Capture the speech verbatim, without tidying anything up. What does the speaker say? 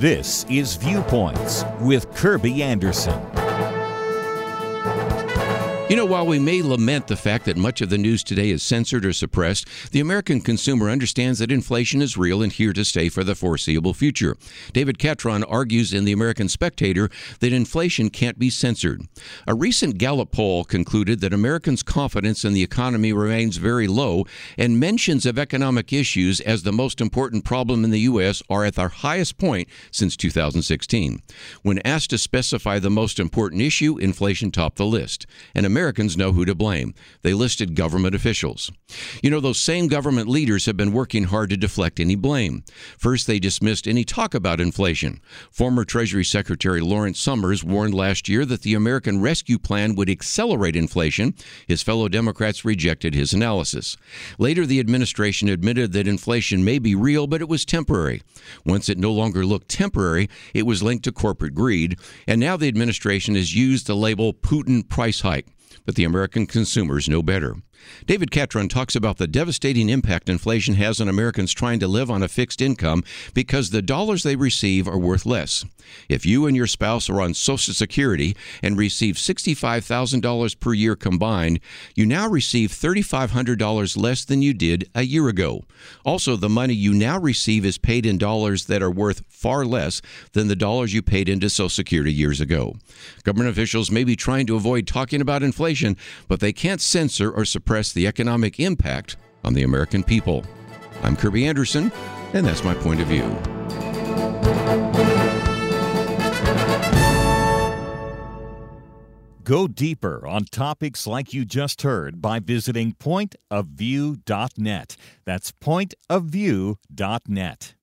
This is Viewpoints with Kirby Anderson. You know, while we may lament the fact that much of the news today is censored or suppressed, the American consumer understands that inflation is real and here to stay for the foreseeable future. David Catron argues in The American Spectator that inflation can't be censored. A recent Gallup poll concluded that Americans' confidence in the economy remains very low, and mentions of economic issues as the most important problem in the U S are at their highest point since two thousand sixteen. When asked to specify the most important issue, inflation topped the list. And Americans know who to blame. They listed government officials. You know, those same government leaders have been working hard to deflect any blame. First, they dismissed any talk about inflation. Former Treasury Secretary Lawrence Summers warned last year that the American Rescue Plan would accelerate inflation. His fellow Democrats rejected his analysis. Later, the administration admitted that inflation may be real, but it was temporary. Once it no longer looked temporary, it was linked to corporate greed. And now the administration has used the label Putin price hike. But the American consumers know better. David Catron talks about the devastating impact inflation has on Americans trying to live on a fixed income because the dollars they receive are worth less. If you and your spouse are on Social Security and receive sixty-five thousand dollars per year combined, you now receive three thousand five hundred dollars less than you did a year ago. Also, the money you now receive is paid in dollars that are worth far less than the dollars you paid into Social Security years ago. Government officials may be trying to avoid talking about inflation, but they can't censor or suppress the economic impact on the American people. I'm Kirby Anderson, and that's my point of view. Go deeper on topics like you just heard by visiting point of view dot net. That's point of view dot net.